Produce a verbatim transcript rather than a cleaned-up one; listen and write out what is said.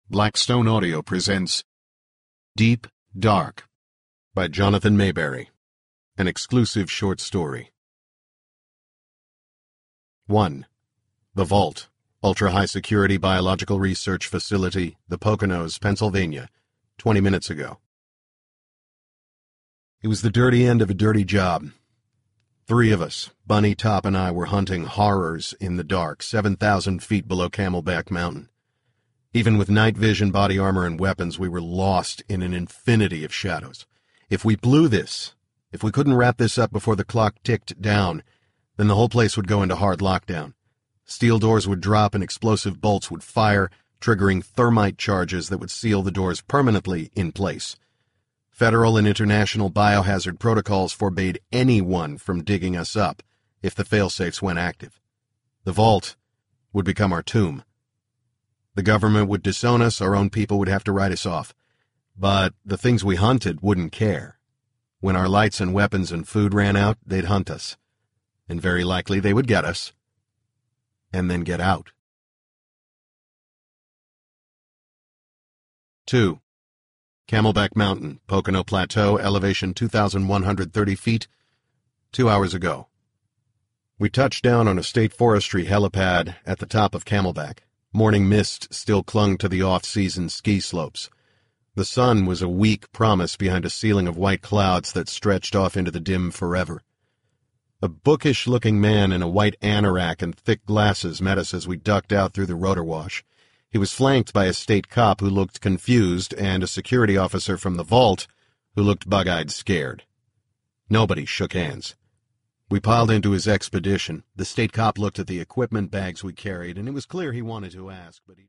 Blackstone Audio presents Deep Dark by Jonathan Mayberry, an exclusive short story. one. The Vault, Ultra-High Security Biological Research Facility, the Poconos, Pennsylvania, twenty minutes ago. It was the dirty end of a dirty job. Three of us, Bunny, Top, and I, were hunting horrors in the dark, seven thousand feet below Camelback Mountain. Even with night vision, body armor, and weapons, we were lost in an infinity of shadows. If we blew this, if we couldn't wrap this up before the clock ticked down, then the whole place would go into hard lockdown. Steel doors would drop and explosive bolts would fire, triggering thermite charges that would seal the doors permanently in place. Federal and international biohazard protocols forbade anyone from digging us up if the failsafes went active. The vault would become our tomb. The government would disown us, our own people would have to write us off. But the things we hunted wouldn't care. When our lights and weapons and food ran out, they'd hunt us. And very likely they would get us. And then get out. two. Camelback Mountain, Pocono Plateau, elevation two thousand one hundred thirty feet, two hours ago. We touched down on a state forestry helipad at the top of Camelback. Morning mist still clung to the off-season ski slopes. The sun was a weak promise behind a ceiling of white clouds that stretched off into the dim forever. A bookish-looking man in a white anorak and thick glasses met us as we ducked out through the rotor wash. He was flanked by a state cop who looked confused and a security officer from the vault who looked bug-eyed scared. Nobody shook hands. We piled into his expedition. The state cop looked at the equipment bags we carried, and it was clear he wanted to ask, but he...